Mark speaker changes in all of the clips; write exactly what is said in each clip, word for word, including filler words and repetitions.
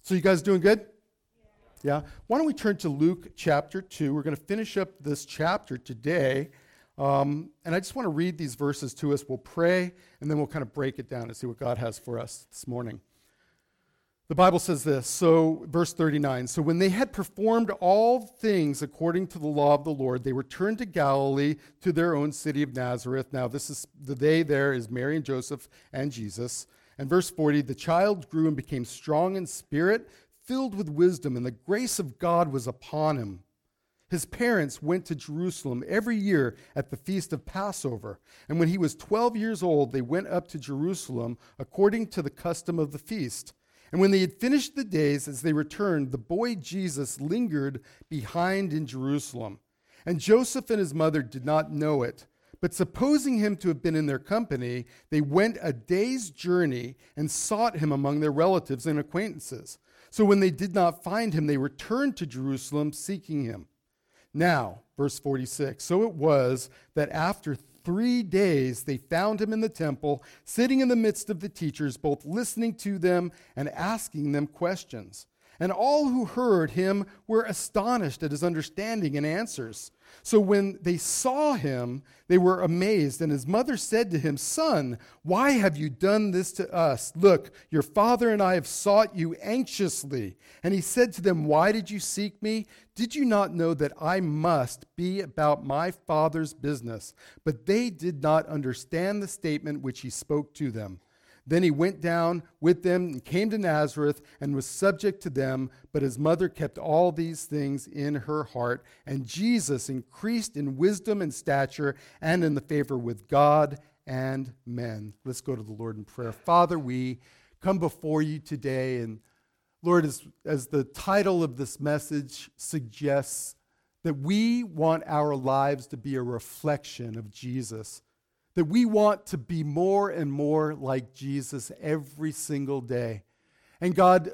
Speaker 1: So you guys doing good? Yeah. Why don't we turn to Luke chapter two? We're going to finish up this chapter today. Um, and I just want to read these verses to us. We'll pray, and then we'll kind of break it down and see what God has for us this morning. The Bible says this, so verse thirty-nine, so when they had performed all things according to the law of the Lord, they returned to Galilee to their own city of Nazareth. Now this is, the they there is Mary and Joseph and Jesus. And verse forty, the child grew and became strong in spirit, filled with wisdom, and the grace of God was upon him. His parents went to Jerusalem every year at the feast of Passover. And when he was twelve years old, they went up to Jerusalem according to the custom of the feast. And when they had finished the days, as they returned, the boy Jesus lingered behind in Jerusalem. And Joseph and his mother did not know it. But supposing him to have been in their company, they went a day's journey and sought him among their relatives and acquaintances. So when they did not find him, they returned to Jerusalem seeking him. Now, verse forty-six, so it was that after three days they found him in the temple, sitting in the midst of the teachers, both listening to them and asking them questions. And all who heard him were astonished at his understanding and answers. So when they saw him, they were amazed. And his mother said to him, Son, why have you done this to us? Look, your father and I have sought you anxiously. And he said to them, Why did you seek me? Did you not know that I must be about my father's business? But they did not understand the statement which he spoke to them. Then he went down with them and came to Nazareth and was subject to them, but his mother kept all these things in her heart. And Jesus increased in wisdom and stature and in the favor with God and men. Let's go to the Lord in prayer. Father, we come before you today, and Lord, as, as the title of this message suggests, that we want our lives to be a reflection of Jesus. That we want to be more and more like Jesus every single day. And God,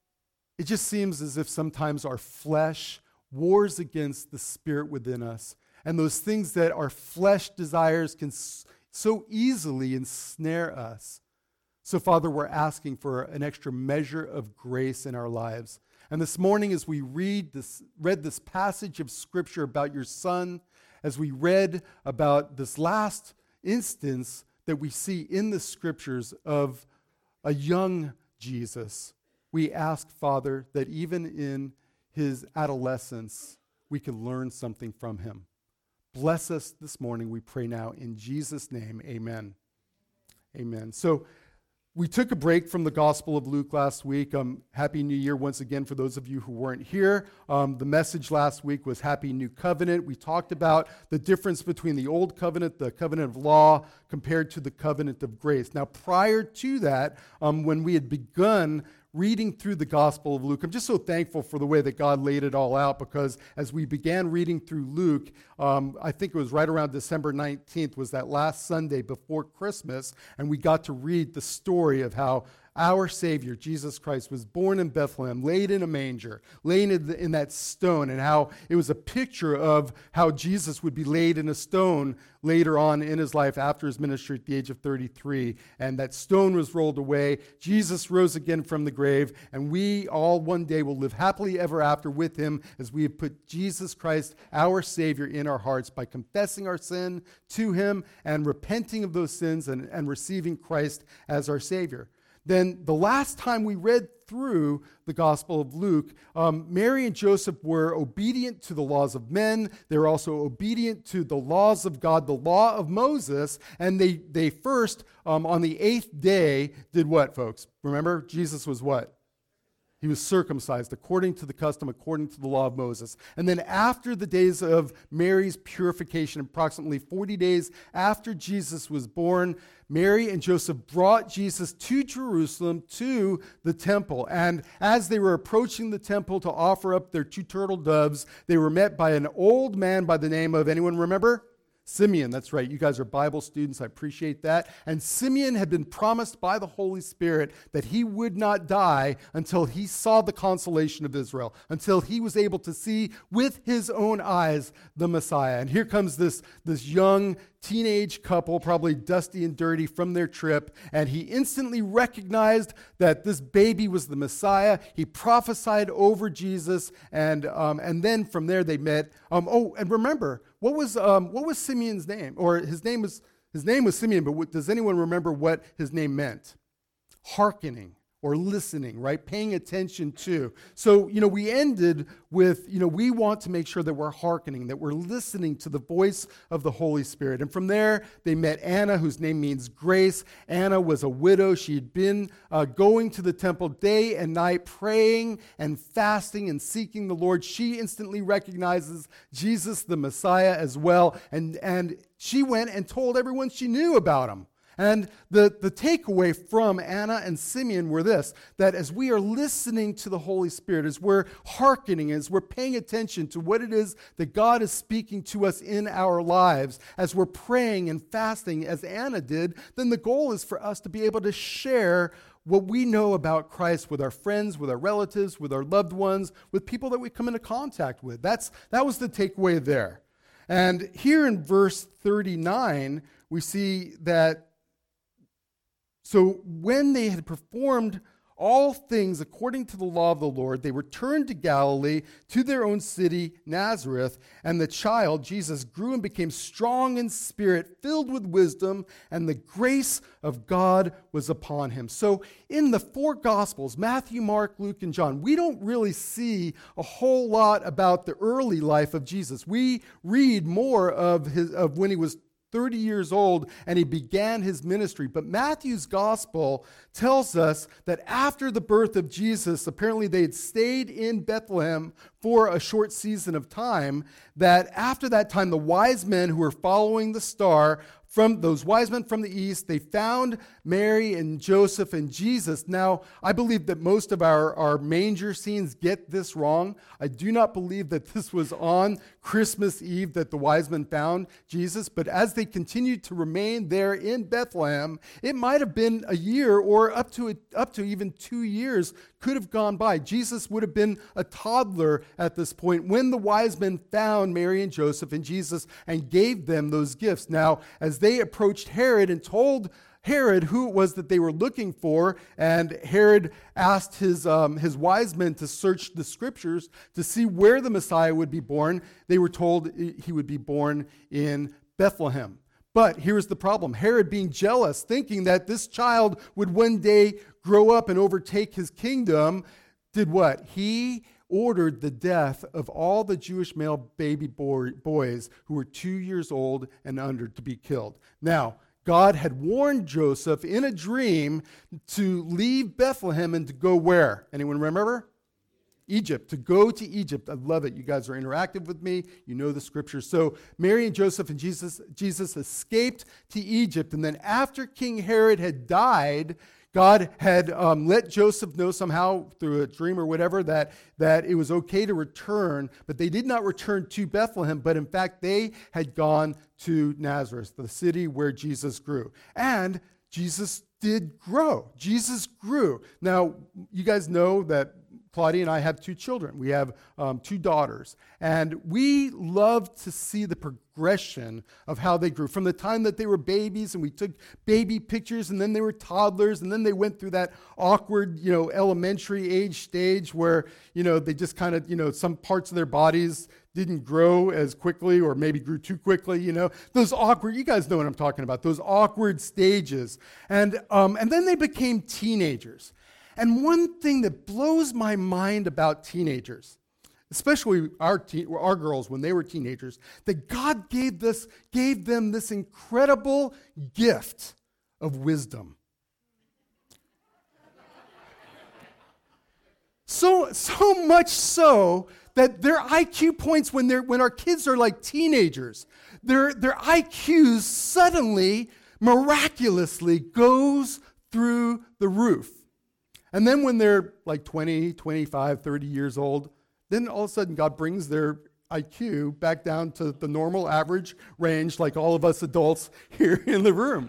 Speaker 1: it just seems as if sometimes our flesh wars against the spirit within us. And those things that our flesh desires can so easily ensnare us. So, Father, we're asking for an extra measure of grace in our lives. And this morning, as we read this, read this passage of Scripture about your Son, as we read about this last instance that we see in the Scriptures of a young Jesus, we ask, Father, that even in his adolescence, we can learn something from him. Bless us this morning, we pray now in Jesus' name, amen. Amen. So we took a break from the Gospel of Luke last week. Um, Happy New Year once again for those of you who weren't here. Um, the message last week was Happy New Covenant. We talked about the difference between the Old Covenant, the covenant of law, compared to the covenant of grace. Now, prior to that, um, when we had begun reading through the Gospel of Luke, I'm just so thankful for the way that God laid it all out, because as we began reading through Luke, um, I think it was right around December nineteenth was that last Sunday before Christmas, and we got to read the story of how our Savior, Jesus Christ, was born in Bethlehem, laid in a manger, laid in, the, in that stone, and how it was a picture of how Jesus would be laid in a stone later on in his life after his ministry at the age of thirty-three. And that stone was rolled away. Jesus rose again from the grave, and we all one day will live happily ever after with him as we have put Jesus Christ, our Savior, in our hearts by confessing our sin to him and repenting of those sins and, and receiving Christ as our Savior. Then the last time we read through the Gospel of Luke, um, Mary and Joseph were obedient to the laws of men. They were also obedient to the laws of God, the law of Moses. And they, they first, um, on the eighth day, did what, folks? Remember, Jesus was what? He was circumcised according to the custom, according to the law of Moses. And then after the days of Mary's purification, approximately forty days after Jesus was born, Mary and Joseph brought Jesus to Jerusalem, to the temple. And as they were approaching the temple to offer up their two turtle doves, they were met by an old man by the name of, anyone remember? Simeon, that's right. You guys are Bible students. I appreciate that. And Simeon had been promised by the Holy Spirit that he would not die until he saw the consolation of Israel, until he was able to see with his own eyes the Messiah. And here comes this, this young teenage couple, probably dusty and dirty from their trip, and he instantly recognized that this baby was the Messiah. He prophesied over Jesus, and um, and then from there they met. Um, oh, and remember, what was um, what was Simeon's name? Or his name was his name was Simeon, but what, does anyone remember what his name meant? Hearkening. Or listening, right? Paying attention to. So, you know, we ended with, you know, we want to make sure that we're hearkening, that we're listening to the voice of the Holy Spirit. And from there, they met Anna, whose name means grace. Anna was a widow. She had been uh, going to the temple day and night, praying and fasting and seeking the Lord. She instantly recognizes Jesus, the Messiah, as well. And, and she went and told everyone she knew about him. And the, the takeaway from Anna and Simeon were this, that as we are listening to the Holy Spirit, as we're hearkening, as we're paying attention to what it is that God is speaking to us in our lives, as we're praying and fasting, as Anna did, then the goal is for us to be able to share what we know about Christ with our friends, with our relatives, with our loved ones, with people that we come into contact with. That's, that was the takeaway there. And here in verse thirty-nine, we see that so when they had performed all things according to the law of the Lord, they returned to Galilee, to their own city, Nazareth, and the child, Jesus, grew and became strong in spirit, filled with wisdom, and the grace of God was upon him. So in the four Gospels, Matthew, Mark, Luke, and John, we don't really see a whole lot about the early life of Jesus. We read more of his of when he was thirty years old, and he began his ministry. But Matthew's gospel tells us that after the birth of Jesus, apparently they had stayed in Bethlehem for a short season of time, that after that time, the wise men who were following the star, from those wise men from the east, they found Mary and Joseph and Jesus. Now, I believe that most of our, our manger scenes get this wrong. I do not believe that this was on Christmas Eve that the wise men found Jesus, but as they continued to remain there in Bethlehem, it might have been a year or up to, a, up to even two years could have gone by. Jesus would have been a toddler at this point when the wise men found Mary and Joseph and Jesus and gave them those gifts. Now, as they approached Herod and told Herod who it was that they were looking for, and Herod asked his, um, his wise men to search the scriptures to see where the Messiah would be born, they were told he would be born in Bethlehem. But here's the problem. Herod, being jealous, thinking that this child would one day grow up and overtake his kingdom, did what? He ordered the death of all the Jewish male baby boy, boys who were two years old and under to be killed. Now, God had warned Joseph in a dream to leave Bethlehem and to go where? Anyone remember? Egypt, to go to Egypt. I love it. You guys are interactive with me. You know the scriptures. So Mary and Joseph and Jesus, Jesus escaped to Egypt. And then after King Herod had died, God had um, let Joseph know somehow through a dream or whatever that, that it was okay to return, but they did not return to Bethlehem, but in fact they had gone to Nazareth, the city where Jesus grew. And Jesus did grow. Jesus grew. Now, you guys know that Claudia and I have two children. We have um, two daughters. And we love to see the progression of how they grew. From the time that they were babies and we took baby pictures, and then they were toddlers, and then they went through that awkward, you know, elementary age stage where, you know, they just kind of, you know, some parts of their bodies didn't grow as quickly or maybe grew too quickly, you know. Those awkward, you guys know what I'm talking about, those awkward stages. And um, and then they became teenagers. And one thing that blows my mind about teenagers, especially our teen, our girls when they were teenagers, that God gave this gave them this incredible gift of wisdom. So so much so that their I Q points when they're when our kids are like teenagers, their their I Qs suddenly miraculously goes through the roof. And then when they're like twenty, twenty-five, thirty years old, then all of a sudden God brings their I Q back down to the normal average range, like all of us adults here in the room.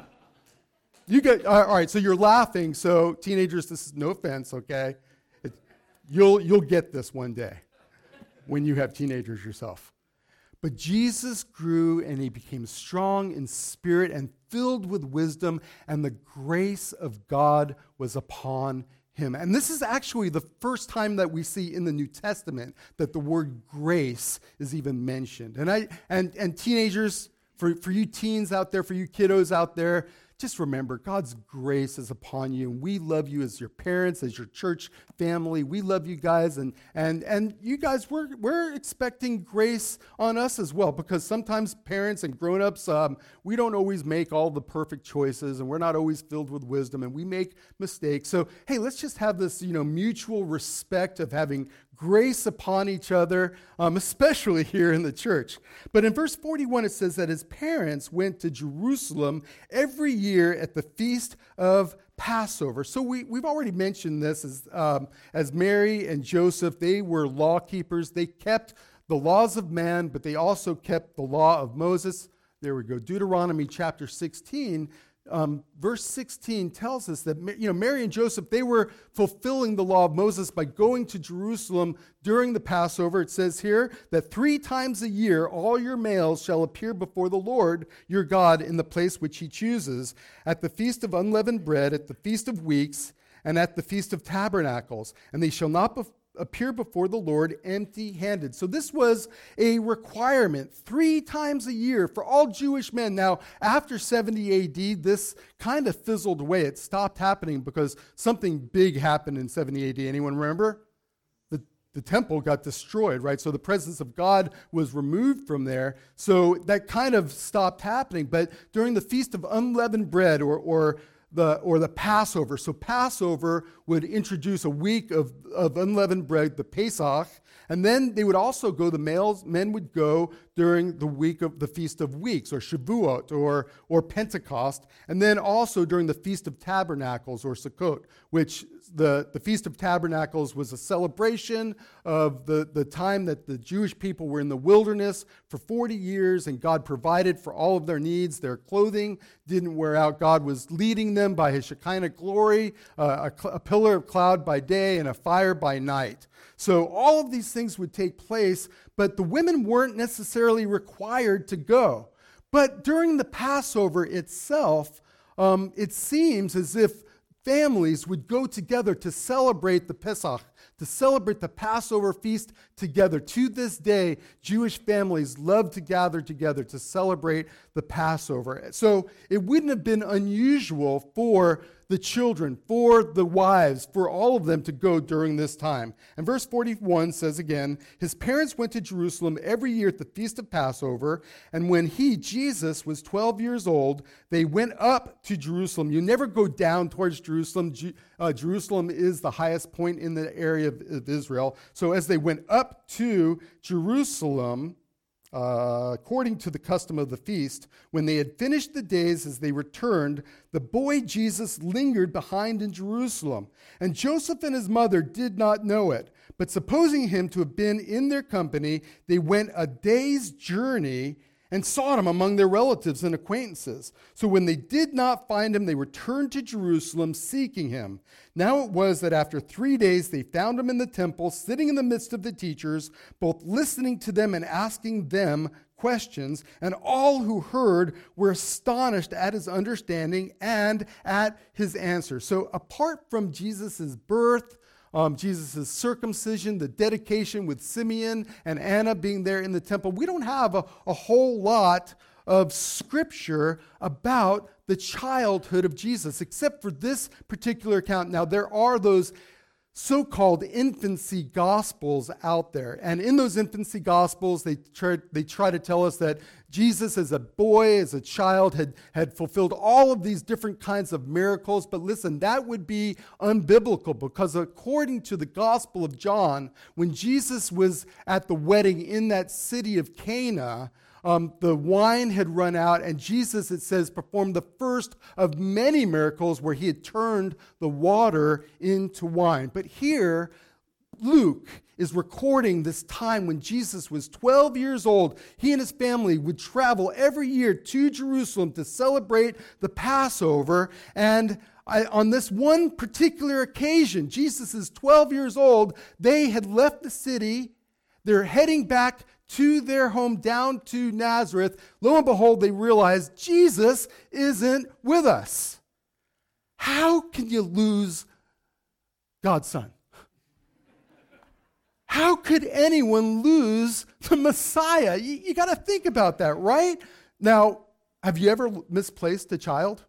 Speaker 1: You get all right. So you're laughing. So teenagers, this is no offense, okay? It, you'll you'll get this one day when you have teenagers yourself. But Jesus grew and he became strong in spirit and filled with wisdom, and the grace of God was upon him. And this is actually the first time that we see in the New Testament that the word grace is even mentioned. And I and and teenagers, for, for you teens out there, for you kiddos out there, just remember, God's grace is upon you, and we love you as your parents, as your church family. We love you guys, and and and you guys, we're we're expecting grace on us as well, because sometimes parents and grown-ups, um, we don't always make all the perfect choices, and we're not always filled with wisdom, and we make mistakes. So, hey, let's just have this, you know, mutual respect of having grace upon each other, um, especially here in the church. But in verse forty-one, it says that his parents went to Jerusalem every year at the feast of Passover. So we, we've already mentioned this as, um, as Mary and Joseph, they were law keepers. They kept the laws of man, but they also kept the law of Moses. There we go. Deuteronomy chapter sixteen. Um, verse sixteen tells us that, you know, Mary and Joseph, they were fulfilling the law of Moses by going to Jerusalem during the Passover. It says here that three times a year all your males shall appear before the Lord your God in the place which he chooses, at the feast of unleavened bread, at the feast of weeks, and at the feast of tabernacles. And they shall not be- appear before the Lord empty-handed. So this was a requirement three times a year for all Jewish men. Now, after seventy A D, this kind of fizzled away. It stopped happening because something big happened in seventy A D. Anyone remember? The, the temple got destroyed, right? So the presence of God was removed from there. So that kind of stopped happening. But during the Feast of Unleavened Bread, or, or The, or the Passover. So Passover would introduce a week of, of unleavened bread, the Pesach, and then they would also go, the males, men would go during the week of the Feast of Weeks, or Shavuot, or, or Pentecost, and then also during the Feast of Tabernacles, or Sukkot, which the, the Feast of Tabernacles was a celebration of the, the time that the Jewish people were in the wilderness for forty years, and God provided for all of their needs. Their clothing didn't wear out. God was leading them by his Shekinah glory, uh, a, a pillar of cloud by day and a fire by night. So all of these things would take place, but the women weren't necessarily required to go. But during the Passover itself, um, it seems as if families would go together to celebrate the Pesach, to celebrate the Passover feast together. To this day, Jewish families love to gather together to celebrate the Passover. So it wouldn't have been unusual for the children, for the wives, for all of them to go during this time. And verse forty-one says again, his parents went to Jerusalem every year at the feast of Passover, and when he, Jesus, was twelve years old, they went up to Jerusalem. You never go down towards Jerusalem. Je- uh, Jerusalem is the highest point in the area of, of Israel. So as they went up to Jerusalem, Uh, according to the custom of the feast, when they had finished the days as they returned, the boy Jesus lingered behind in Jerusalem. And Joseph and his mother did not know it. But supposing him to have been in their company, they went a day's journey and sought him among their relatives and acquaintances. So when they did not find him, they returned to Jerusalem seeking him. Now it was that after three days they found him in the temple, sitting in the midst of the teachers, both listening to them and asking them questions. And all who heard were astonished at his understanding and at his answers. So apart from Jesus' birth, Um, Jesus' circumcision, the dedication with Simeon and Anna being there in the temple, we don't have a, a whole lot of scripture about the childhood of Jesus, except for this particular account. Now, there are those so-called infancy gospels out there. And in those infancy gospels, they try, they try to tell us that Jesus as a boy, as a child, had, had fulfilled all of these different kinds of miracles. But listen, that would be unbiblical, because according to the Gospel of John, when Jesus was at the wedding in that city of Cana, Um, the wine had run out, and Jesus, it says, performed the first of many miracles where he had turned the water into wine. But here, Luke is recording this time when Jesus was twelve years old. He and his family would travel every year to Jerusalem to celebrate the Passover. And I, on this one particular occasion, Jesus is twelve years old. They had left the city. They're heading back to their home down to Nazareth. Lo and behold, they realize Jesus isn't with us. How can you lose God's Son? How could anyone lose the Messiah? You, you got to think about that, right? Now, have you ever misplaced a child?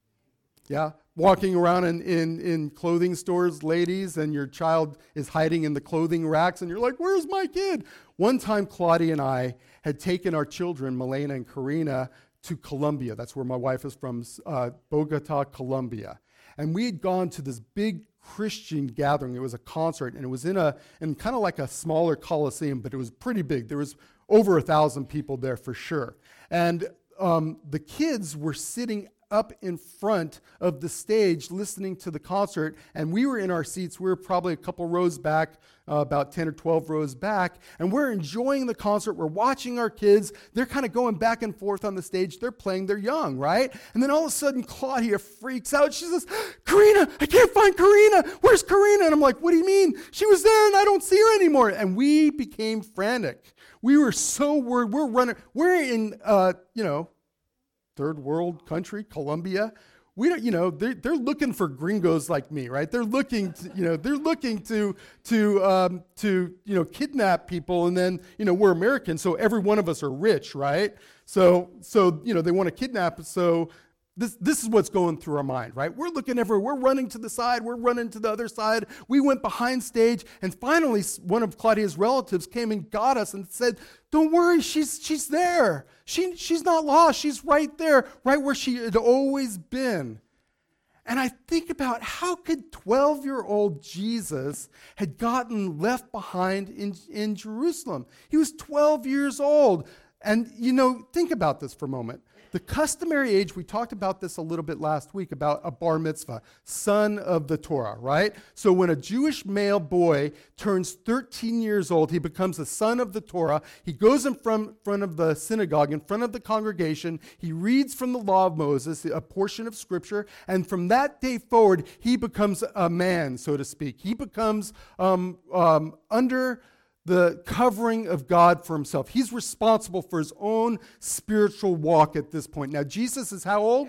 Speaker 1: Yeah? Walking around in, in, in clothing stores, ladies, and your child is hiding in the clothing racks, and you're like, where's my kid? One time, Claudia and I had taken our children, Milena and Karina, to Colombia. That's where my wife is from, uh, Bogota, Colombia. And we had gone to this big Christian gathering. It was a concert, and it was in a in kind of like a smaller coliseum, but it was pretty big. There was over a thousand people there for sure. And um, the kids were sitting up in front of the stage listening to the concert, and we were in our seats. We were probably a couple rows back, uh, about ten or twelve rows back, and we're enjoying the concert. We're watching our kids. They're kind of going back and forth on the stage. They're playing. They're young, right? And then all of a sudden, Claudia freaks out. She says, Karina, I can't find Karina. Where's Karina? And I'm like, what do you mean? She was there, and I don't see her anymore. And we became frantic. We were so worried. We're running. We're in, uh, you know, third world country, Colombia. We don't, you know, they're, they're looking for gringos like me, right? They're looking, to, you know, they're looking to, to, um, to, you know, kidnap people, and then, you know, we're Americans, so every one of us are rich, right? So, so, you know, they want to kidnap us. So this, this is what's going through our mind, right? We're looking everywhere. We're running to the side. We're running to the other side. We went behind stage, and finally, one of Claudia's relatives came and got us and said, "Don't worry, she's she's there. She she's not lost. She's right there, right where she had always been." And I think about how could twelve-year-old Jesus had gotten left behind in, in Jerusalem. He was twelve years old. And, you know, think about this for a moment. The customary age, we talked about this a little bit last week about a bar mitzvah, son of the Torah, right? So when a Jewish male boy turns thirteen years old, he becomes a son of the Torah. He goes in front, front of the synagogue, in front of the congregation. He reads from the law of Moses, a portion of scripture, and from that day forward, he becomes a man, so to speak. He becomes um, um, under the covering of God for himself. He's responsible for his own spiritual walk at this point. Now, Jesus is how old?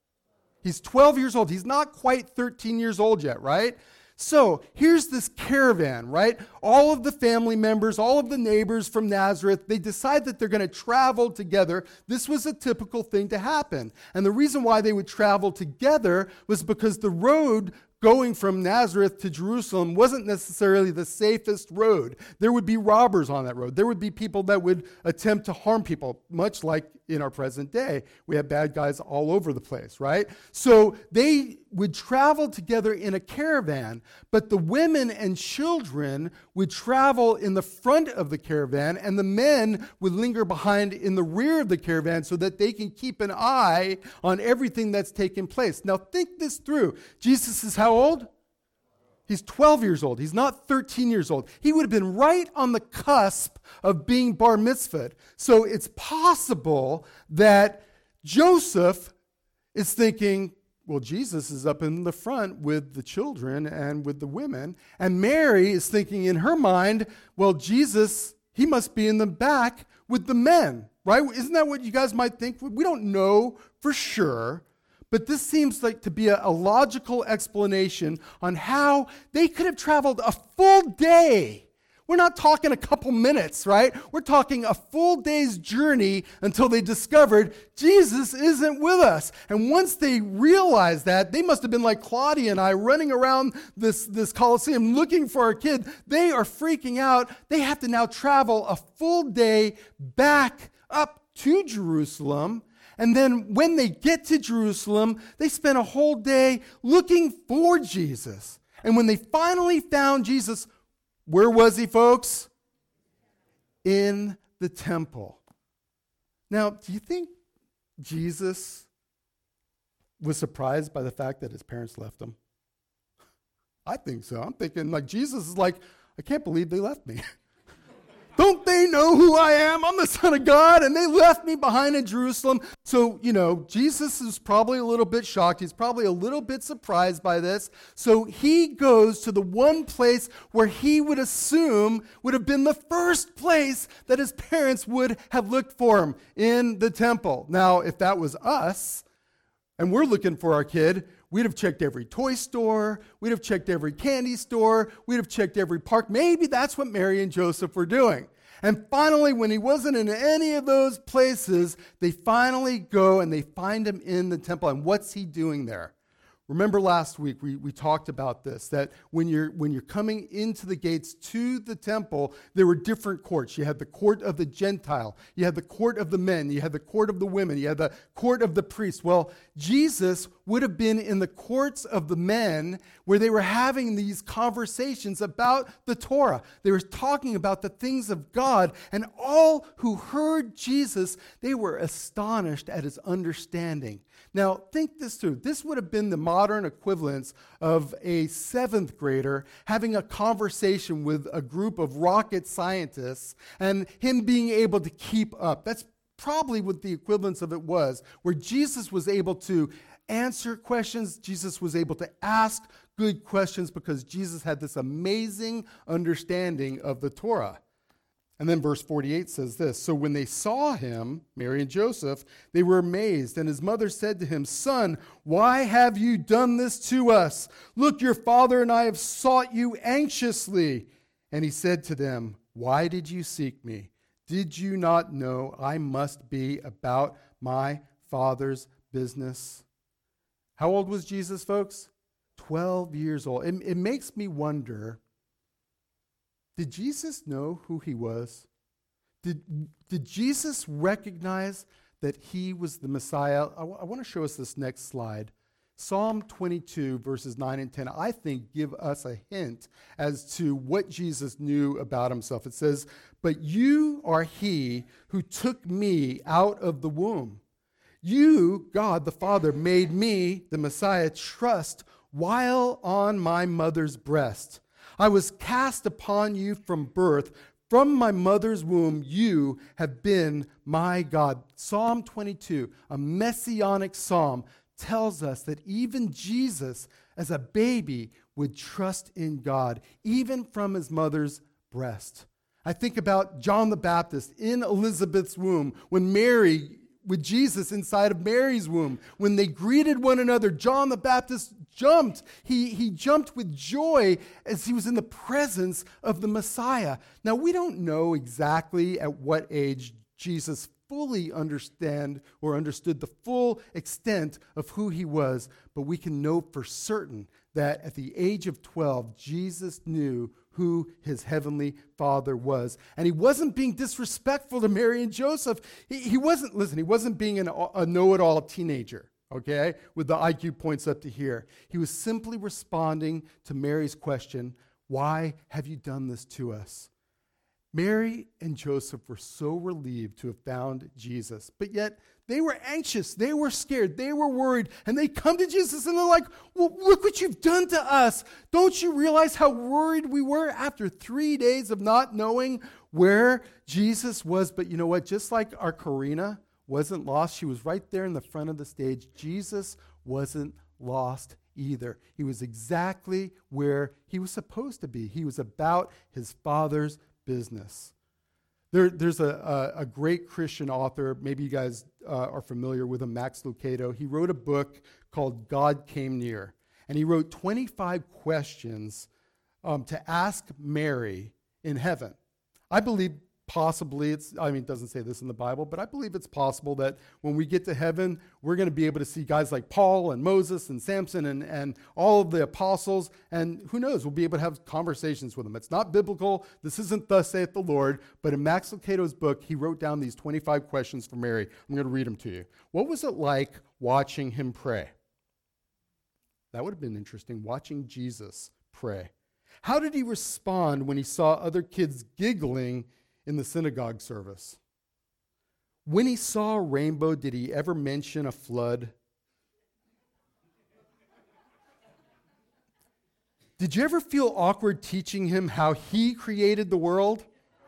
Speaker 1: He's twelve years old. He's not quite thirteen years old yet, right? So here's this caravan, right? All of the family members, all of the neighbors from Nazareth, they decide that they're going to travel together. This was a typical thing to happen. And the reason why they would travel together was because the road going from Nazareth to Jerusalem wasn't necessarily the safest road. There would be robbers on that road. There would be people that would attempt to harm people, much like in our present day. We have bad guys all over the place, right? So they would travel together in a caravan, but the women and children would travel in the front of the caravan, and the men would linger behind in the rear of the caravan so that they can keep an eye on everything that's taking place. Now think this through. Jesus is how old? He's twelve years old. He's not thirteen years old. He would have been right on the cusp of being bar mitzvahed. So it's possible that Joseph is thinking, well, Jesus is up in the front with the children and with the women. And Mary is thinking in her mind, well, Jesus, he must be in the back with the men, right? Isn't that what you guys might think? We don't know for sure. But this seems like to be a, a logical explanation on how they could have traveled a full day. We're not talking a couple minutes, right? We're talking a full day's journey until they discovered Jesus isn't with us. And once they realized that, they must have been like Claudia and I running around this, this Colosseum looking for our kid. They are freaking out. They have to now travel a full day back up to Jerusalem. And then when they get to Jerusalem, they spend a whole day looking for Jesus. And when they finally found Jesus, where was he, folks? In the temple. Now, do you think Jesus was surprised by the fact that his parents left him? I think so. I'm thinking like Jesus is like, I can't believe they left me. Don't they know who I am? I'm the Son of God, and they left me behind in Jerusalem. So, you know, Jesus is probably a little bit shocked. He's probably a little bit surprised by this. So he goes to the one place where he would assume would have been the first place that his parents would have looked for him, in the temple. Now, if that was us, and we're looking for our kid, we'd have checked every toy store. We'd have checked every candy store. We'd have checked every park. Maybe that's what Mary and Joseph were doing. And finally, when he wasn't in any of those places, they finally go and they find him in the temple. And what's he doing there? Remember last week we, we talked about this, that when you're when you're coming into the gates to the temple, there were different courts. You had the court of the Gentile, you had the court of the men, you had the court of the women, you had the court of the priests. Well, Jesus would have been in the courts of the men where they were having these conversations about the Torah. They were talking about the things of God, and all who heard Jesus, they were astonished at his understanding. Now, think this through. This would have been the modern equivalence of a seventh grader having a conversation with a group of rocket scientists and him being able to keep up. That's probably what the equivalence of it was, where Jesus was able to answer questions. Jesus was able to ask good questions because Jesus had this amazing understanding of the Torah. And then verse forty-eight says this, so when they saw him, Mary and Joseph, they were amazed. And his mother said to him, son, why have you done this to us? Look, your father and I have sought you anxiously. And he said to them, why did you seek me? Did you not know I must be about my Father's business? How old was Jesus, folks? Twelve years old. It, it makes me wonder, did Jesus know who he was? Did, did Jesus recognize that he was the Messiah? I, w- I want to show us this next slide. Psalm twenty-two, verses nine and ten, I think give us a hint as to what Jesus knew about himself. It says, but you are he who took me out of the womb. You, God the Father, made me, the Messiah, trust while on my mother's breast. I was cast upon you from birth. From my mother's womb, you have been my God. Psalm twenty-two, a messianic psalm, tells us that even Jesus, as a baby, would trust in God, even from his mother's breast. I think about John the Baptist in Elizabeth's womb, when Mary, with Jesus inside of Mary's womb, when they greeted one another, John the Baptist jumped. He, he jumped with joy as he was in the presence of the Messiah. Now, we don't know exactly at what age Jesus fully understand or understood the full extent of who he was, but we can know for certain that at the age of twelve, Jesus knew who his heavenly Father was. And he wasn't being disrespectful to Mary and Joseph. He, he wasn't, listen, he wasn't being an, a know-it-all teenager, okay, with the I Q points up to here. He was simply responding to Mary's question, why have you done this to us? Mary and Joseph were so relieved to have found Jesus, but yet they were anxious, they were scared, they were worried, and they come to Jesus and they're like, well, look what you've done to us. Don't you realize how worried we were after three days of not knowing where Jesus was? But you know what? Just like our Karina wasn't lost, she was right there in the front of the stage. Jesus wasn't lost either. He was exactly where he was supposed to be. He was about his Father's business. There, there's a, a, a great Christian author, maybe you guys uh, are familiar with him, Max Lucado. He wrote a book called God Came Near, and he wrote twenty-five questions um, to ask Mary in heaven. I believe possibly, it's, I mean, it doesn't say this in the Bible, but I believe it's possible that when we get to heaven, we're going to be able to see guys like Paul and Moses and Samson and, and all of the apostles, and who knows, we'll be able to have conversations with them. It's not biblical. This isn't thus saith the Lord, but in Max Lucado's book, he wrote down these twenty-five questions for Mary. I'm going to read them to you. What was it like watching him pray? That would have been interesting, watching Jesus pray. How did he respond when he saw other kids giggling in the synagogue service? When he saw a rainbow, did he ever mention a flood? Did you ever feel awkward teaching him how he created the world?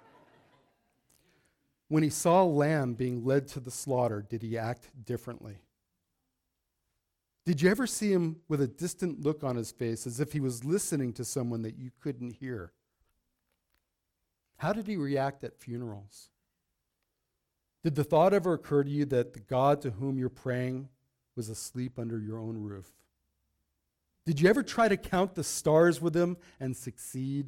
Speaker 1: When he saw a lamb being led to the slaughter, did he act differently? Did you ever see him with a distant look on his face as if he was listening to someone that you couldn't hear? How did he react at funerals? Did the thought ever occur to you that the God to whom you're praying was asleep under your own roof? Did you ever try to count the stars with him and succeed?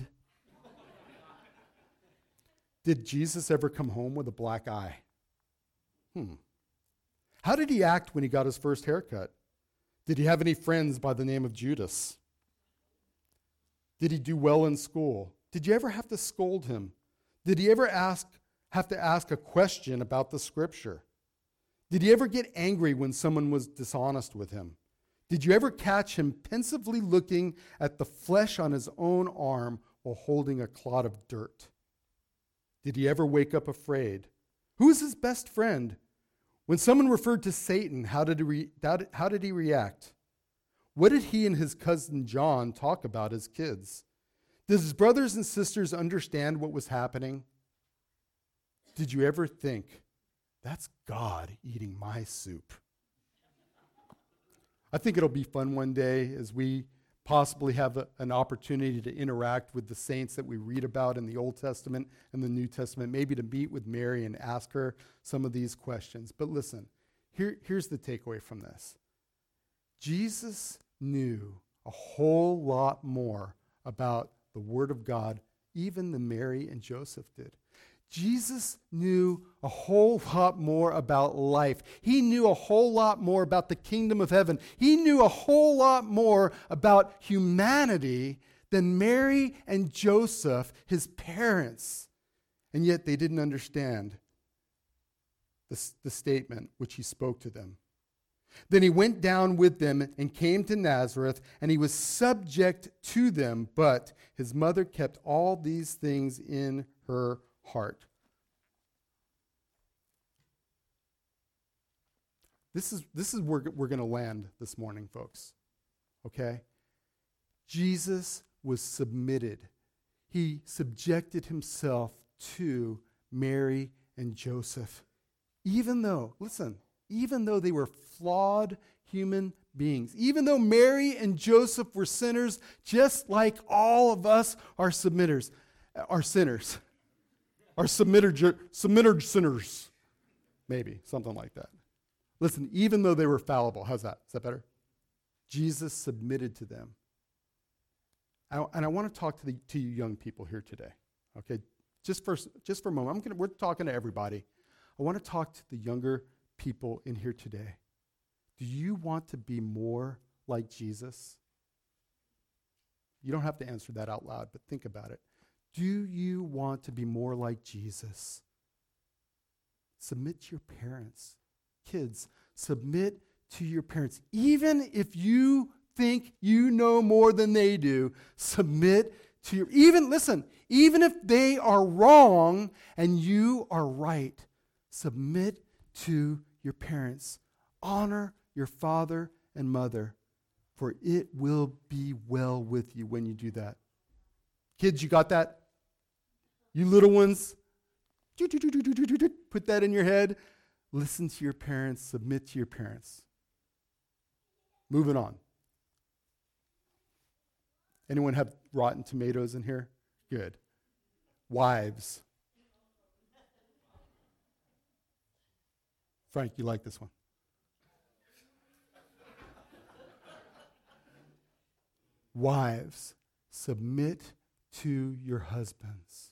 Speaker 1: Did Jesus ever come home with a black eye? Hmm. How did he act when he got his first haircut? Did he have any friends by the name of Judas? Did he do well in school? Did you ever have to scold him? Did he ever ask, have to ask a question about the scripture? Did he ever get angry when someone was dishonest with him? Did you ever catch him pensively looking at the flesh on his own arm while holding a clod of dirt? Did he ever wake up afraid? Who is his best friend? When someone referred to Satan, how did he, re- how did he react? What did he and his cousin John talk about as kids? Did his brothers and sisters understand what was happening? Did you ever think, that's God eating my soup? I think it'll be fun one day as we possibly have a, an opportunity to interact with the saints that we read about in the Old Testament and the New Testament, maybe to meet with Mary and ask her some of these questions. But listen, here, here's the takeaway from this. Jesus knew a whole lot more about the Word of God even than Mary and Joseph did. Jesus knew a whole lot more about life. He knew a whole lot more about the kingdom of heaven. He knew a whole lot more about humanity than Mary and Joseph, his parents. And yet they didn't understand the, the statement which he spoke to them. Then he went down with them and came to Nazareth, and he was subject to them, but his mother kept all these things in her heart. This is, this is where we're going to land this morning, folks. Okay? Jesus was submitted. He subjected himself to Mary and Joseph. Even though, listen, even though they were flawed human beings, even though Mary and Joseph were sinners, just like all of us are submitters, are sinners. Are submitter, submitter sinners. Maybe, something like that. Listen, even though they were fallible, how's that? Is that better? Jesus submitted to them. I, and I want to talk to, the, to you young people here today, okay? Just for, just for a moment. I'm gonna, we're talking to everybody. I want to talk to the younger people in here today. Do you want to be more like Jesus? You don't have to answer that out loud, but think about it. Do you want to be more like Jesus? Submit to your parents. Kids, submit to your parents. Even if you think you know more than they do, submit to your, even, listen, even if they are wrong and you are right, submit to your parents. Honor your father and mother, for it will be well with you when you do that. Kids, you got that? You little ones, put that in your head. Listen to your parents. Submit to your parents. Moving on. Anyone have rotten tomatoes in here? Good. Wives. Frank, you like this one? Wives, submit to your husbands.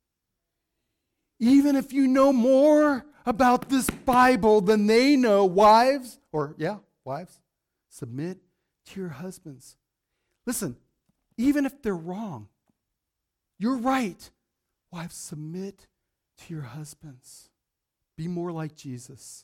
Speaker 1: Even if you know more about this Bible than they know, wives, or yeah, wives, submit to your husbands. Listen, even if they're wrong, you're right. Wives, submit to your husbands. Be more like Jesus.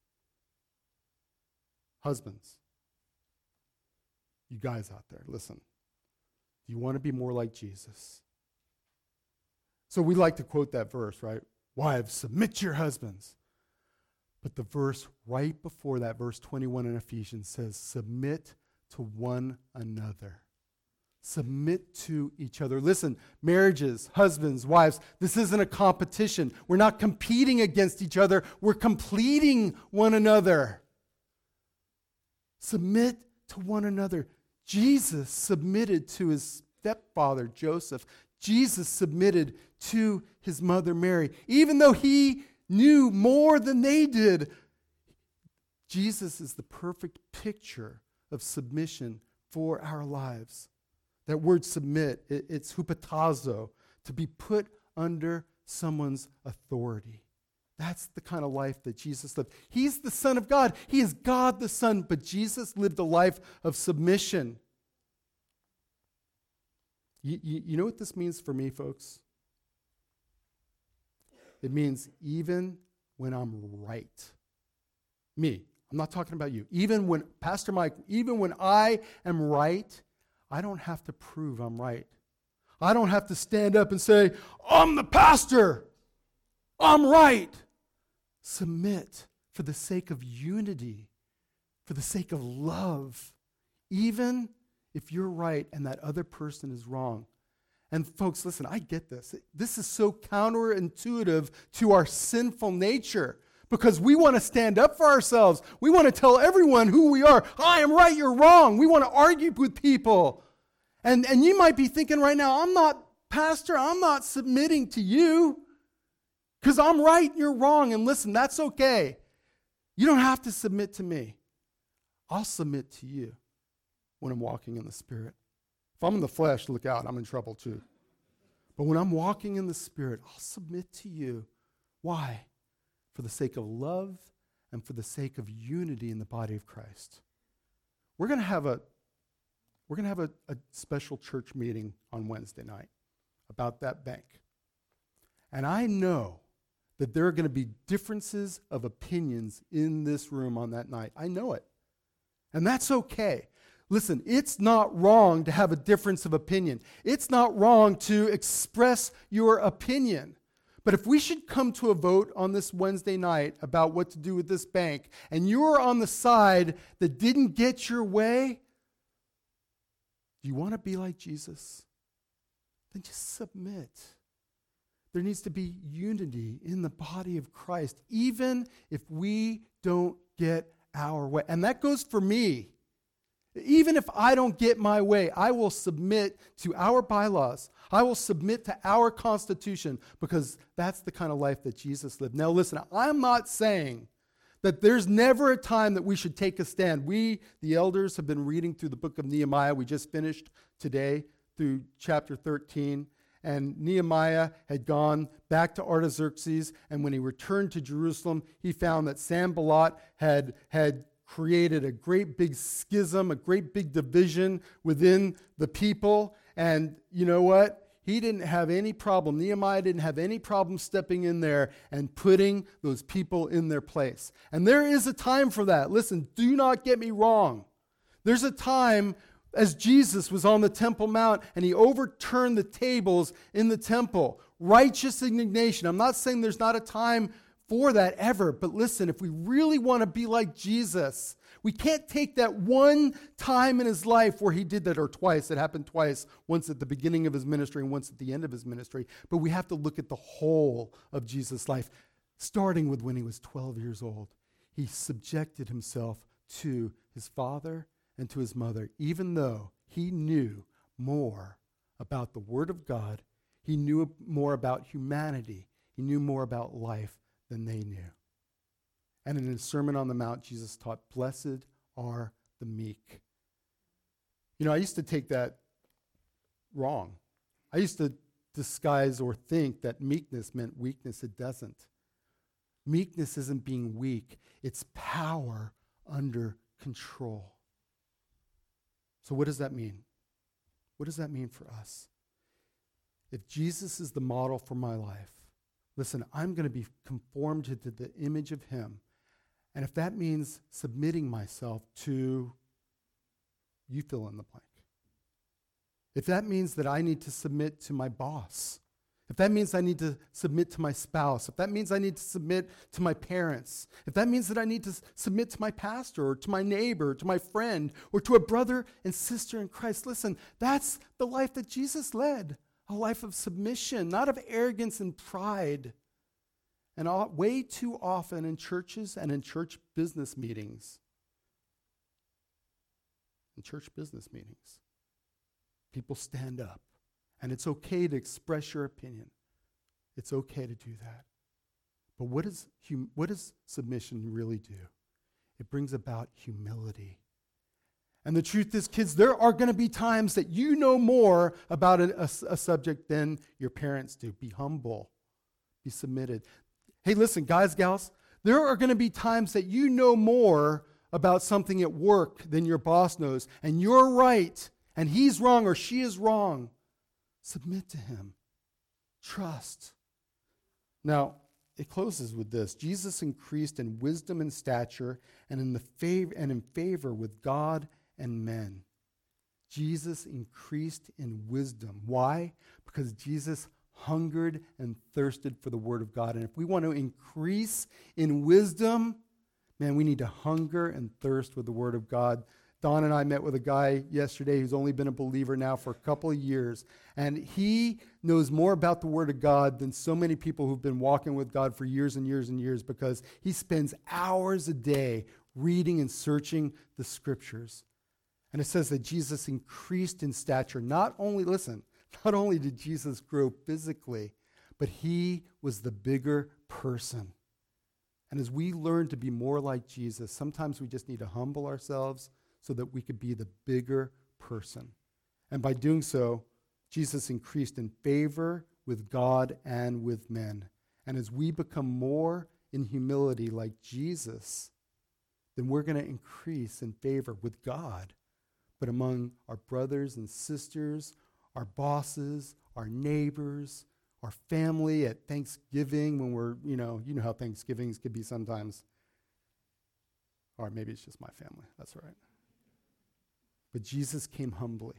Speaker 1: Husbands, you guys out there, listen. Do you want to be more like Jesus? So we like to quote that verse, right? Wives, submit to your husbands. But the verse right before that, verse twenty-one in Ephesians says, submit to one another. Submit to each other. Listen, marriages, husbands, wives, this isn't a competition. We're not competing against each other. We're completing one another. Submit to one another. Jesus submitted to his stepfather, Joseph. Jesus submitted to his mother, Mary. Even though he knew more than they did, Jesus is the perfect picture of submission for our lives. That word submit, it, it's hupotazo, to be put under someone's authority. That's the kind of life that Jesus lived. He's the Son of God. He is God the Son, but Jesus lived a life of submission. You, you, you know what this means for me, folks? It means even when I'm right. Me. I'm not talking about you. Even when, Pastor Mike, even when I am right, I don't have to prove I'm right. I don't have to stand up and say, I'm the pastor. I'm right. Submit for the sake of unity, for the sake of love, even if you're right and that other person is wrong. And folks, listen, I get this. This is so counterintuitive to our sinful nature because we want to stand up for ourselves. We want to tell everyone who we are. I am right, you're wrong. We want to argue with people. And, and you might be thinking right now, I'm not, Pastor, I'm not submitting to you because I'm right and you're wrong. And listen, that's okay. You don't have to submit to me. I'll submit to you when I'm walking in the Spirit. If I'm in the flesh, look out, I'm in trouble too. But when I'm walking in the Spirit, I'll submit to you. Why? For the sake of love and for the sake of unity in the body of Christ. We're going to have a we're going to have a, a special church meeting on Wednesday night about that bank. And I know that there are going to be differences of opinions in this room on that night. I know it. And that's okay. Listen, it's not wrong to have a difference of opinion. It's not wrong to express your opinion. But if we should come to a vote on this Wednesday night about what to do with this bank, and you're on the side that didn't get your way, do you want to be like Jesus? Then just submit. There needs to be unity in the body of Christ, even if we don't get our way. And that goes for me. Even if I don't get my way, I will submit to our bylaws. I will submit to our Constitution because that's the kind of life that Jesus lived. Now listen, I'm not saying that there's never a time that we should take a stand. We, the elders, have been reading through the book of Nehemiah. We just finished today through chapter thirteen. And Nehemiah had gone back to Artaxerxes, and when he returned to Jerusalem, he found that Sanballat had, had created a great big schism, a great big division within the people. And you know what? He didn't have any problem. Nehemiah didn't have any problem stepping in there and putting those people in their place. And there is a time for that. Listen, do not get me wrong. There's a time as Jesus was on the Temple Mount and he overturned the tables in the temple. Righteous indignation. I'm not saying there's not a time for that ever, but listen, if we really want to be like Jesus, we can't take that one time in his life where he did that, or twice. It happened twice, once at the beginning of his ministry and once at the end of his ministry. But we have to look at the whole of Jesus' life, starting with when he was twelve years old. He subjected himself to his father and to his mother, even though he knew more about the Word of God. He knew more about humanity. He knew more about life than they knew. And in his Sermon on the Mount, Jesus taught, blessed are the meek. You know, I used to take that wrong. I used to disguise or think that meekness meant weakness. It doesn't. Meekness isn't being weak. It's power under control. So what does that mean? What does that mean for us? If Jesus is the model for my life, listen, I'm going to be conformed to the image of him. And if that means submitting myself to, you fill in the blank. If that means that I need to submit to my boss, if that means I need to submit to my spouse, if that means I need to submit to my parents, if that means that I need to s- submit to my pastor or to my neighbor, to my friend, or to a brother and sister in Christ, listen, that's the life that Jesus led, a life of submission, not of arrogance and pride. And all, way too often in churches and in church business meetings, in church business meetings, people stand up. And it's okay to express your opinion. It's okay to do that. But what, is hum- what does submission really do? It brings about humility. And the truth is, kids, there are going to be times that you know more about a, a, a subject than your parents do. Be humble. Be submitted. Hey, listen, guys, gals, there are going to be times that you know more about something at work than your boss knows, and you're right, and he's wrong or she is wrong. Submit to him. Trust. Now, it closes with this. Jesus increased in wisdom and stature and in the favor and in favor with God and men. Jesus increased in wisdom. Why? Because Jesus hungered and thirsted for the word of God. And if we want to increase in wisdom, man, we need to hunger and thirst with the word of God. Don and I met with a guy yesterday who's only been a believer now for a couple of years, and he knows more about the Word of God than so many people who've been walking with God for years and years and years, because he spends hours a day reading and searching the Scriptures. And it says that Jesus increased in stature. Not only, listen, not only did Jesus grow physically, but he was the bigger person. And as we learn to be more like Jesus, sometimes we just need to humble ourselves so that we could be the bigger person. And by doing so, Jesus increased in favor with God and with men. And as we become more in humility like Jesus, then we're going to increase in favor with God, but among our brothers and sisters, our bosses, our neighbors, our family at Thanksgiving when we're, you know, you know how Thanksgivings could be sometimes. Or maybe it's just my family. That's all right. But Jesus came humbly.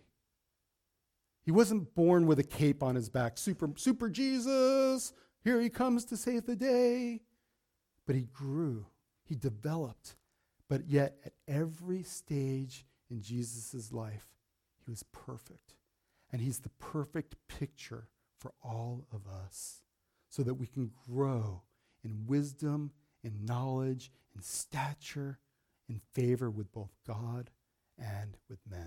Speaker 1: He wasn't born with a cape on his back. Super, super Jesus, here he comes to save the day. But he grew. He developed. But yet, at every stage in Jesus' life, he was perfect. And he's the perfect picture for all of us, so that we can grow in wisdom, in knowledge, in stature, in favor with both God and with men.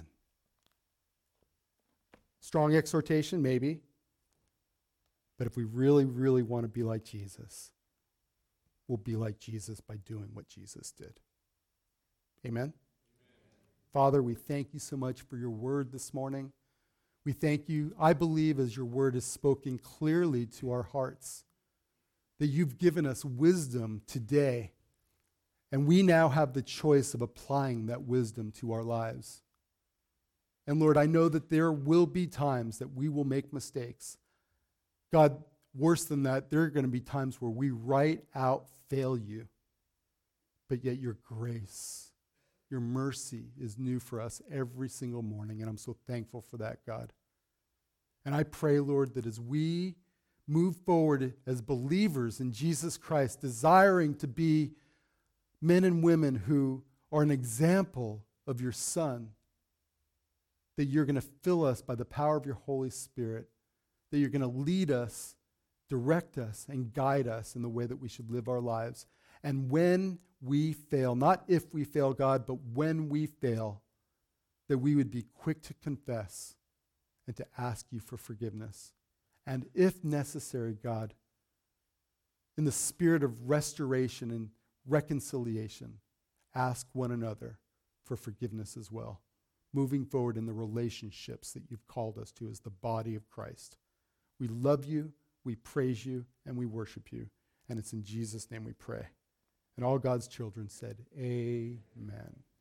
Speaker 1: Strong exhortation, maybe. But if we really, really want to be like Jesus, we'll be like Jesus by doing what Jesus did. Amen? Amen? Father, we thank you so much for your word this morning. We thank you, I believe, as your word is spoken clearly to our hearts, that you've given us wisdom today. And we now have the choice of applying that wisdom to our lives. And Lord, I know that there will be times that we will make mistakes. God, worse than that, there are going to be times where we right out fail you. But yet your grace, your mercy is new for us every single morning. And I'm so thankful for that, God. And I pray, Lord, that as we move forward as believers in Jesus Christ, desiring to be men and women who are an example of your Son, that you're going to fill us by the power of your Holy Spirit, that you're going to lead us, direct us, and guide us in the way that we should live our lives. And when we fail, not if we fail, God, but when we fail, that we would be quick to confess and to ask you for forgiveness. And if necessary, God, in the spirit of restoration and reconciliation, ask one another for forgiveness as well, moving forward in the relationships that you've called us to as the body of Christ. We love you, we praise you, and we worship you. And it's in Jesus' name we pray. And all God's children said, amen.